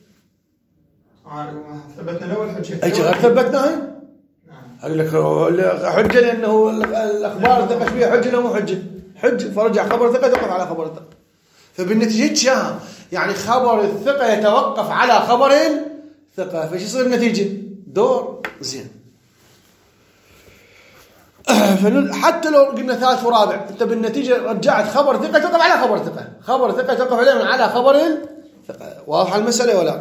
ثبتنا الاول حجة. اي شغل ثبتناها. اقول لك حجة لانه الاخبار الثقة فيها حجة لو مو حجة. حجة فرجع خبر ثقة توقف على خبر ثقة. فبالنتيجة شاها يعني خبر الثقة يتوقف على خبر الثقة فايش يصير النتيجة؟ دور زين. حتى لو قلنا ثالث ورابع انت بالنتيجة رجعت خبر ثقة توقف على خبر ثقة. خبر ثقة توقف على خبر الثقة. واضحة المسألة ولا؟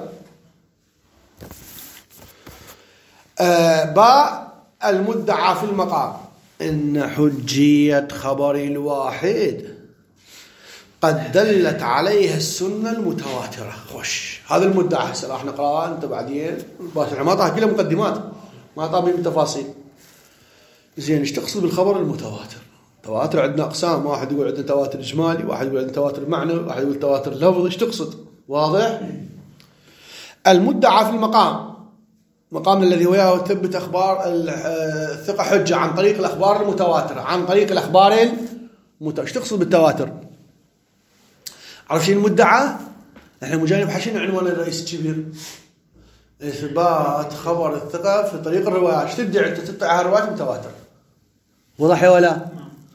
باء المدعى في المقام إن حجية خبر الواحد قد دلت عليها السنة المتواترة. خوش هذا المدعى هسه راح نقرأه أنت بعدين ما طاها كلها مقدمات ما طاها بالتفاصيل. زين ايش تقصد بالخبر المتواتر؟ تواتر عندنا أقسام. واحد يقول عندنا تواتر إجمالي واحد يقول عندنا تواتر معنوي واحد يقول تواتر لفظي. ايش تقصد؟ واضح؟ المدعى في المقام مقامنا الذي وياه تثبت أخبار الثقة حجة عن طريق الأخبار المتواترة عن طريق الأخبار ايش تقصد بالتواتر؟ عرف شيء المدعى؟ احنا مجانب حشين عنوان الرئيس الكبير إثبات خبر الثقة في طريق الروايات. ايش تدعي؟ تدعي روايات متواتر. واضح ولا؟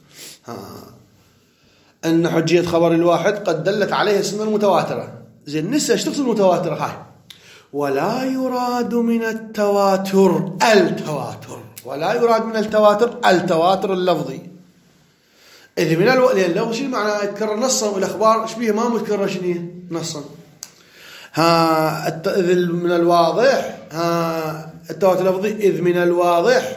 أن حجية خبر الواحد قد دلت عليه السنة المتواترة. زين نسى ايش تقصد المتواتر؟ هاي ولا يراد من التواتر ولا يراد من التواتر اللفظي. إذا من اللفظ شنو معناه؟ يتكرر نصا والأخبار ايش بيها ما متكرر شنو نصا. إذ من الواضح التواتر اللفظي إذ من الواضح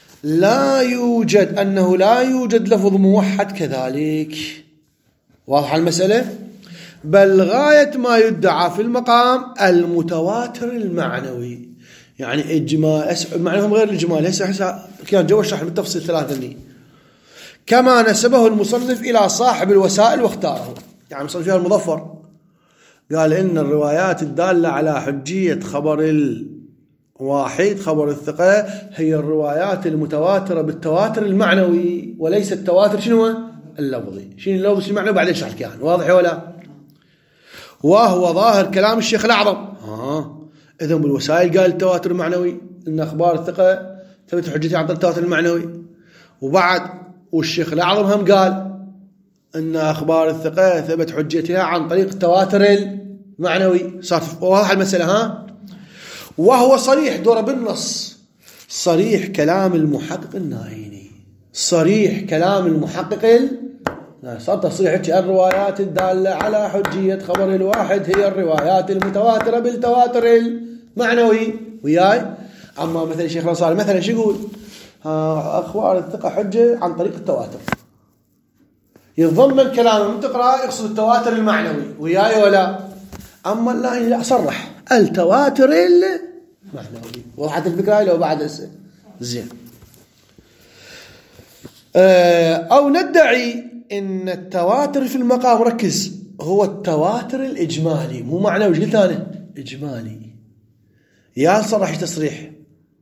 أنه لا يوجد لفظ موحد كذلك. واضحة المسألة؟ بل غاية ما يدعى في المقام المتواتر المعنوي يعني إجمال معناهم غير الإجمال. هسه كان جو الشرح بالتفصيل ثلاثة لي كما نسبه المصنف إلى صاحب الوسائل واختاره. يعني مصنف فيها المظفر قال إن الروايات الدالة على حجية خبر الواحد خبر الثقة هي الروايات المتواترة بالتواتر المعنوي وليس التواتر شنو اللفظي. شنو اللفظ شنو المعنوي بعدين شرح كان. واضح ولا؟ وهو ظاهر كلام الشيخ الأعظم. إذن بالوسائل قال التواتر المعنوي إن أخبار الثقة ثبت حجتها عن طريق التواتر المعنوي. وبعد والشيخ الأعظم هم قال إن أخبار الثقة ثبت حجتها عن طريق التواتر المعنوي. صار واضح المسألة. وهو صريح دور بالنص صريح كلام المحقق النايني. صريح كلام المحقق صار تصريح الروايات الدالة على حجية خبر الواحد هي الروايات المتواترة بالتواتر المعنوي. وياي أما مثلا الشيخ الأنصاري مثلا شو يقول؟ أخبار الثقة حجة عن طريق التواتر. يتضمن كلامه من تقرأ يقصد التواتر المعنوي. وياي ولا؟ أما لا صرح التواتر المعنوي. وضحت الفكرة لو بعد أسئلة زين. أو ندعي إن التواتر في المقام ركز هو التواتر الإجمالي مو معنوي. وش قلت أنا؟ إجمالي. يا صرح تصريح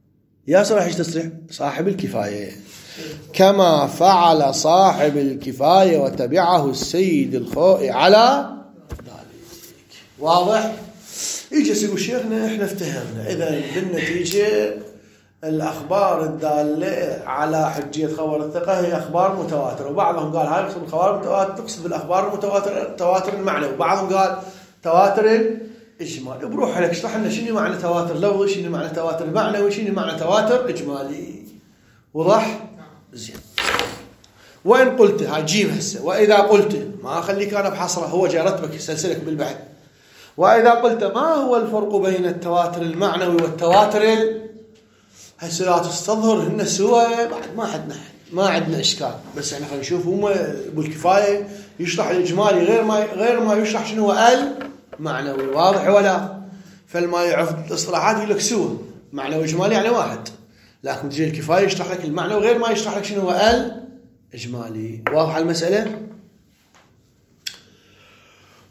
صاحب الكفاية كما فعل صاحب الكفاية وتبعه السيد الخوئي على ذلك. واضح؟ يجي يقول شيخنا احنا افتهمنا إذا بالنتيجة الأخبار الدالة على حجية خبر الثقة هي أخبار متواترة. وبعضهم قال هاي يقصد الخبر المتواتر تقصد بالأخبار المتواترة التواتر المعنوي. وبعضهم قال تواتر إجمالي. بروح لك اشرح لنا شنو معنى تواتر لفظي شنو معنى تواتر معنوي شنو معنى تواتر إجمالي. وضح؟ زين. وإن قلت هاي جيم هسه وإذا قلت ما أخليك أنا بحصرة هو جاي رتبك سلسلك بالبحث. وإذا قلت ما هو الفرق بين التواتر المعنوي والتواتر هسه لا تستظهر هن سوى بعد ما عندنا إشكال. بس احنا خلينا نشوف هم بالكفاية يشرح الإجمالي غير ما يشرح شنو هو المعنوي. واضح ولا؟ فالما يعرف الإصطلاحات يقول لك سوى معنوي إجمالي يعني واحد. لكن تجي الكفاية يشرح لك المعنوي غير ما يشرح لك شنو هو الإجمالي. واضح المسألة؟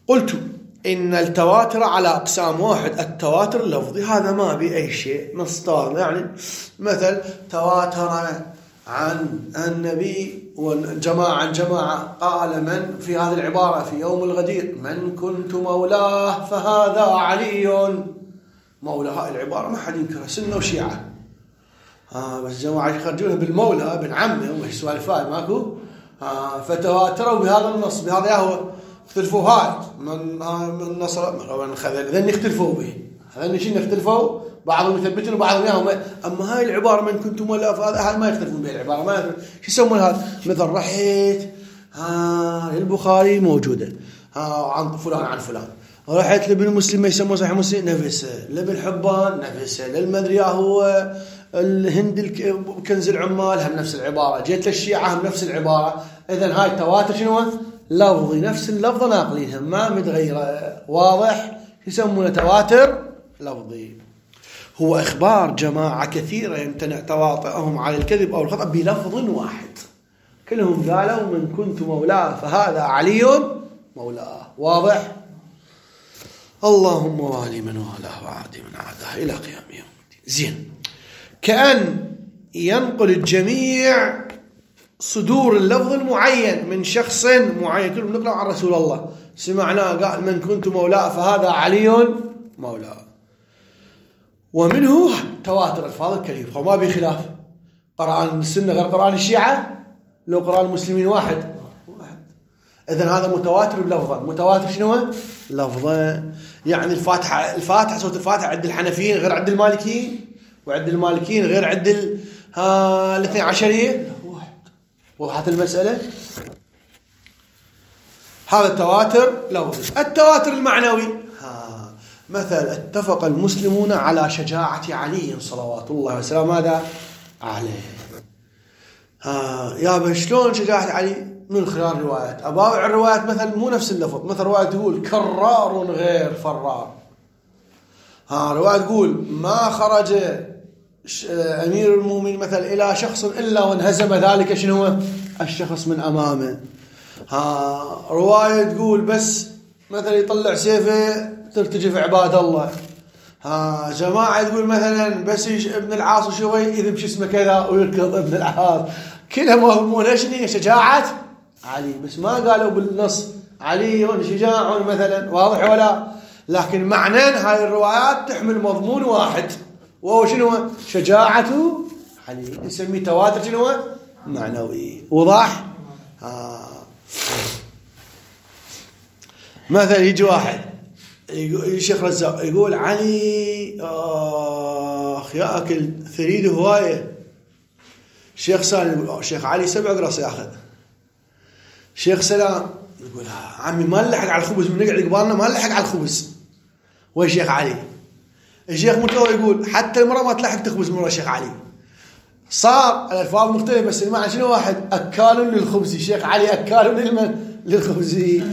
قلت إن التواتر على أقسام. واحد التواتر اللفظي، هذا ما بأي شيء نصطار، يعني مثل تواتر عن النبي جماعة قال من في هذه العبارة في يوم الغدير من كنت مولاه فهذا علي مولى. هاي العبارة ما حد ينكرها، سنة وشيعة. بس جماعة يخرجونها بالمولى ابن عمه ومش سوالفات ماكو. فتواتروا بهذا النص، بهذا هو اختلفوا هاي من نصر من خذل، ذن يختلفوا به، هذا شيء يختلفوا، بعضهم يثبتون وبعضهم ياهم. اما هاي العباره من كنتم ولا هذا ما يختلفون به العباره، ما شو يسمون هذا. مثل رحت البخاري موجوده عن فلان عن فلان، رحت لابن مسلم ما يسموه صحيح مسلم نفسه، لابن حبان نفسه، للمدري هو الهند كنز العمال هم نفس العباره، جيت للشيعه هم نفس العباره. اذا هاي التواتر شنو؟ لفظي، نفس اللفظه ناقلينها ما متغيره. واضح؟ يسمونه تواتر لفظي. هو اخبار جماعه كثيره يمتنع تواطئهم على الكذب او الخطا بلفظ واحد، كلهم قالوا من كنت مولاه فهذا علي مولاه. واضح؟ اللهم والي من والاه وعادي من عاداه الى قيام يوم الدين. زين، كأن ينقل الجميع صدور اللفظ المعين من شخص معين، كلهم نقرأ عن رسول الله سمعناه قال من كنت مولاه فهذا علي مولاه. ومنه تواتر الفاظ الكريم، وما بخلاف قرآن السنة غير قرآن الشيعة، لو قرآن المسلمين واحد. إذن هذا متواتر بلفظا. متواتر شنو؟ لفظا. يعني الفاتحة صوت الفاتحة عند الحنفيين غير عند المالكيين، وعند المالكيين غير عند الاثني عشرية. وضحت المسألة؟ هذا التواتر لفظي. التواتر المعنوي، مثل اتفق المسلمون على شجاعة علي صلوات الله وسلامه هذا عليه. يا شلون شجاعة علي؟ من خلال الروايات. أباوع الروايات مثلا مو نفس اللفظ، مثل رواية تقول كرار غير فرار، رواية تقول ما خرج أمير المؤمنين مثل إلى شخص إلا وانهزم ذلك شنو الشخص من أمامه. رواية تقول بس مثلا يطلع سيفه ترتجف عباد الله. جماعة تقول مثلا بس ابن العاص شوي إذا مش اسمه كذا ويركض ابن العاص. كلها مضمونها شنو؟ شجاعة علي، بس ما قالوا بالنص علي شجاع مثلا. واضح ولا؟ لكن معنى هاي الروايات تحمل مضمون واحد، وهو شنو؟ شجاعة علي. نسميه تواتر شنو؟ معنوي. وضح؟ مثلا يجي واحد الشيخ رزاق يقول علي ياكل ثريد هوايه. شيخ سالم يقول شيخ علي 7 قرص ياخذ. شيخ سلام يقول عمي ما نلحق على الخبز، من نقعد قبالنا ما نلحق على الخبز. وين شيخ علي؟ الشيخ مرتضى يقول حتى المرأة ما تلحق تخبز من شيخ علي. صار الألفاظ مختلفة بس المعنى شنو واحد، أكال للخبز. شيخ علي أكال للخبز.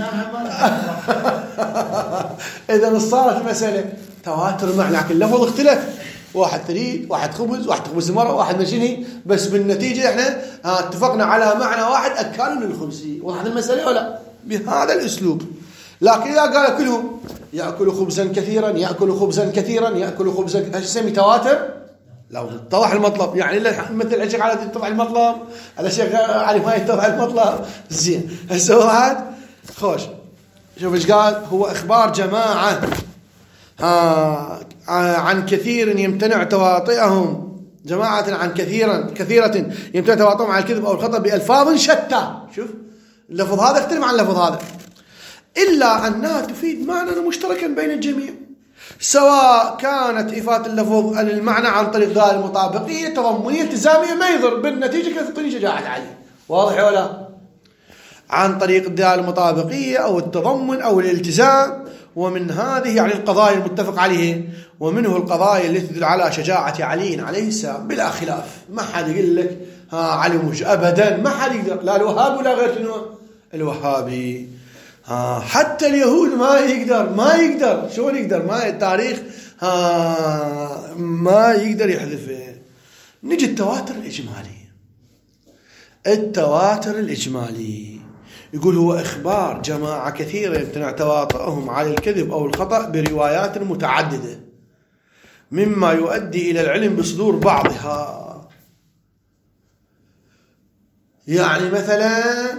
إذا صارت المسألة تواتر معنى، لكن اللفظ اختلف، واحد ثريد، واحد خبز، واحد خبز المرأة، واحد مشيني، بس بالنتيجة احنا اتفقنا على معنى واحد، أكال للخبز. وضحت المسألة ولا؟ بهذا الأسلوب. لكن إذا قال كلهم يأكل خبزا كثيرا، يأكل خبزا كثيرا، يأكل خبزا، ايش يسمي تواتر؟ لو اتضح المطلب. يعني مثل الشيخ علي يتضح المطلب، على الشيخ علي ما يتضح المطلب. زين هسه واحد خوش شوف ايش قال. هو اخبار جماعه عن كثير يمتنع تواطئهم، جماعه عن كثيره يمتنع تواطئهم على الكذب او الخطا بالفاظ شتى. شوف اللفظ هذا يختلف عن اللفظ هذا، الا انها تفيد معنى مشتركا بين الجميع، سواء كانت إفادة اللفظ عن المعنى عن طريق دال المطابقية، تضمنية، التزامية، ما يضر بالنتيجة كتعطيني شجاعة علي. واضح ولا؟ عن طريق دال المطابقية أو التضمن أو الالتزام. ومن هذه يعني القضايا المتفق عليه، ومنه القضايا التي تدل على شجاعة علي عليه السلام بلا خلاف. ما حد يقول لك علي مش أبدا، ما حد يقدر، لا الوهاب ولا غير الوهابي. حتى اليهود ما يقدر شلون يقدر؟ ما التاريخ ما يقدر يحذفه. نجي التواتر الإجمالي. يقول هو إخبار جماعة كثيرة يمتنع تواطؤهم على الكذب أو الخطأ بروايات متعددة مما يؤدي إلى العلم بصدور بعضها. يعني مثلا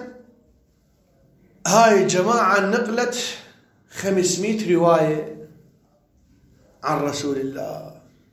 هاي الجماعة نقلت 500 رواية عن رسول الله،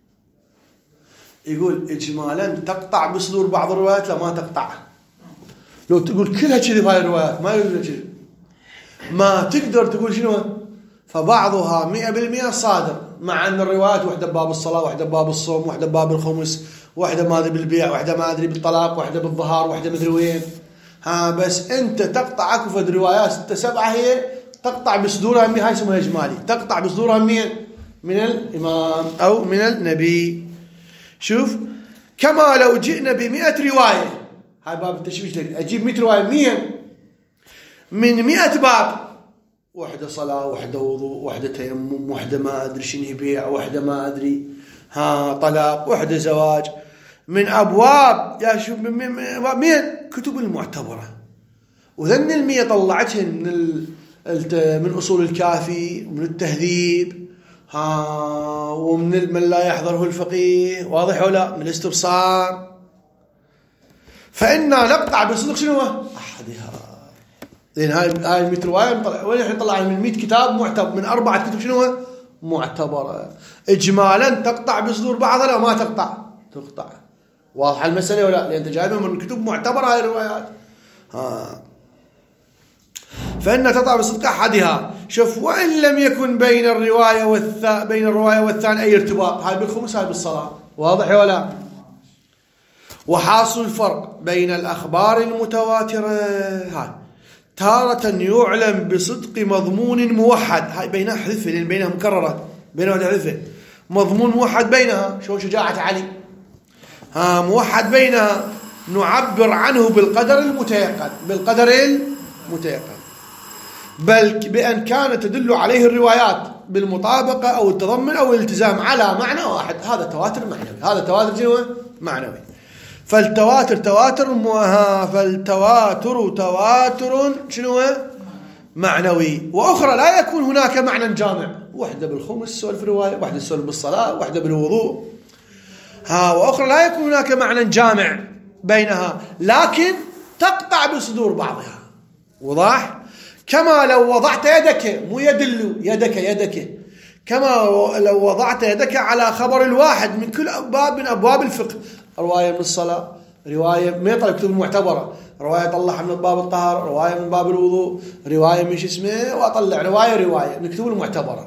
يقول إجمالا تقطع بصدور بعض الروايات؟ لا، ما تقطع. لو تقول كلها كذب هاي الروايات ما يقول كذب، ما تقدر تقول شنو، فبعضها 100% صادر، مع أن الروايات واحدة بباب الصلاة، واحدة بباب الصوم، واحدة بباب الخمس، واحدة ما أدري بالبيع، واحدة ما أدري بالطلاق، واحدة بالظهار، واحدة مدري وين. بس أنت تقطع أكفد روايات 6 7 هي تقطع بصدورها من هاي اسمها إجمالي، تقطع بصدورها من الإمام أو من النبي. شوف، كما لو جئنا ب100 رواية، هاي باب التشويش لك، أجيب 100 رواية 100 من 100 باب، واحدة صلاة، واحدة وضوء، واحدة تيمم، واحدة ما أدري شنو يبيع، واحدة ما أدري طلاق، واحدة زواج، من أبواب يا شوف من كتب المعتبرة. وذن 100 طلعتهن من أصول الكافي ومن التهذيب ومن لا يحضره الفقيه، واضح ولا، من الاستبصار. فإنا نقطع بصدق شنو أحدها، لأن هاي 100 رواية وين احنا طلعنا من 100 كتاب معتبر، من 4 كتب شنو معتبرة. إجمالا تقطع بصدور بعضها؟ لا، ما تقطع، تقطع. واضحة المسألة ولا؟ لأن أنت جايبها من كتب معتبرة هاي الروايات. فإن تقطع بصدق أحدها. شوف، وإن لم يكن بين الرواية والثاني أي ارتباط، هاي بالخمس هاي بالصلاة، واضح ولا؟ وحاصل الفرق بين الأخبار المتواترة هاي تارة يعلم بصدق مضمون موحد، هاي بينها حذفة لأن بينها مكررة، بينها حذفة، مضمون موحد بينها، شو شجاعة علي، موحد بينها، نعبر عنه بالقدر المتيقن، بل بأن كانت تدل عليه الروايات بالمطابقة أو التضمن أو الالتزام على معنى واحد. هذا تواتر معنوي، هذا تواتر شنو معنوي. فالتواتر تواتر شنو معنوي. وأخرى لا يكون هناك معنى جامع، واحدة بالخمس سولف رواية، واحدة سولف بالصلاة، واحدة بالوضوء، وأخرى لا يكون هناك معنى جامع بينها، لكن تقطع بصدور بعضها. وضح؟ كما لو وضعت يدك، مو يدل يدك، كما لو وضعت يدك على خبر الواحد من كل باب من أبواب الفقه، رواية من الصلاة، رواية ما يطلع كتب المعتبرة، رواية طلعها من باب الطهارة، رواية من باب الوضوء، رواية من اسمه، وأطلع رواية من كتب المعتبرة،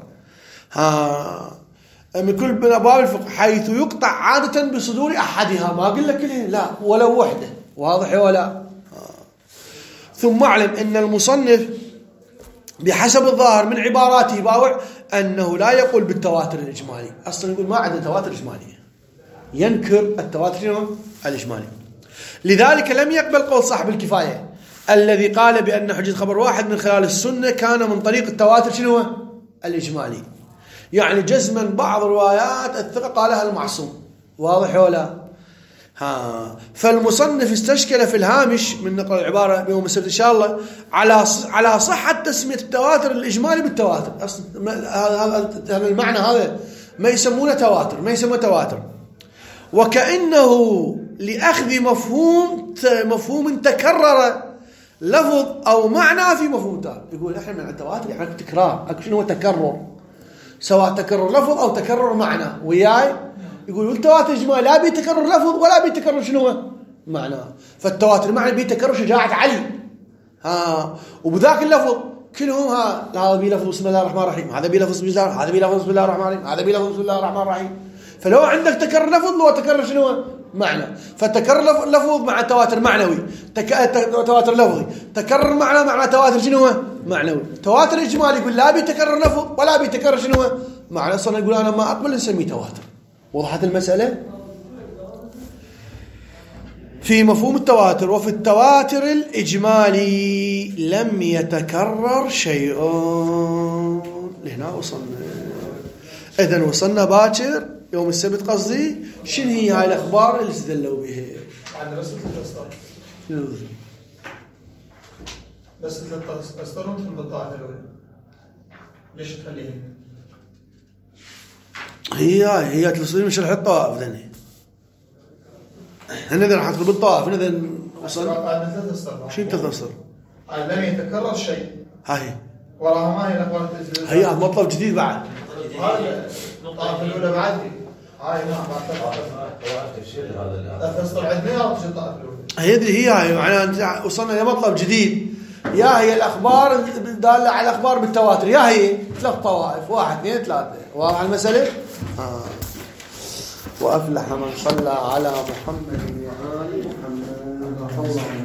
من كل من أبواب الفقه، حيث يقطع عادة بصدور أحدها، ما أقول لك كلها، لا، ولو وحدة. واضح ولا؟ ثم اعلم أن المصنف بحسب الظاهر من عباراته باوع أنه لا يقول بالتواتر الإجمالي، أصلا يقول ما عندنا تواتر إجمالي، ينكر التواتر الإجمالي. لذلك لم يقبل قول صاحب الكفاية الذي قال بأن حجة خبر واحد من خلال السنة كان من طريق التواتر شنو الإجمالي، يعني جزما بعض روايات الثقة قالها المعصوم. واضح ولا؟ فالمصنف استشكل في الهامش من نقل العبارة بيوم السبت إن شاء الله على صحة تسمية التواتر الإجمالي بالتواتر. هذا المعنى هذا ما يسمونه تواتر، ما يسمونه تواتر، وكأنه لأخذ مفهوم تكرر لفظ أو معنى في مفهوم ثاني. يقول إحنا من التواتر يعني تكرار، شنو هو تكرر، سواء تكرر لفظ أو تكرر معنى. وياي يقول التواتر إجمالي لا بيتكرر لفظ ولا بيتكرر شنو معنى. فالتواتر معنى بيتكرر شجاعة علي، وبذاك اللفظ كلهم هذا بيلفظ بسم الله الرحمن الرحيم، هذا بيلفظ بسم الله، هذا بيلفظ بسم الله الرحمن الرحيم، هذا بيلفظ بسم الله الرحمن الرحيم. فلو عندك تكرر لفظ لو تكرر شنو معنى، فتكرر لفظ مع تواتر معنوي، تواتر لفظي، تكرر مع تواتر شنو معنوي. تواتر إجمالي يقول لا بيتكرر لفظ ولا بيتكرر شنو معنى، صرنا نقول أنا ما أقبل نسميه تواتر. وضحت المسألة في مفهوم التواتر. وفي التواتر الإجمالي لم يتكرر شيء. لهنا وصلنا. إذن وصلنا باكر يوم السبت قصدي. شنو هي هاي الأخبار اللي استدلوا بها؟ عن رسالة الأستاذ بس 3 أسطر ندخل بالطائفة الأولى. ليش تخليها؟ هي تفصيل مش الحين الطوائف ذني. هنا إذا راح ندخل بالطوائف هنا إذا وصل. بعد 3 أسطر. شو 3 أسطر؟ لم يتكرر شيء. هاي. وراها ما هي الأخبار التجديد. هي مطلب جديد بعد. هذا الطائفة الأولى بعد. هاي نعم بعد 3 أسطر عندنا يا رب الطائفة الأولى. هي معناها وصلنا لمطلب جديد. يا هي الأخبار دالة على الأخبار بالتواتر، يا هي 3 طوائف 1 2 3. واضح المسألة؟ وأفلح من صلى على محمد وآل محمد.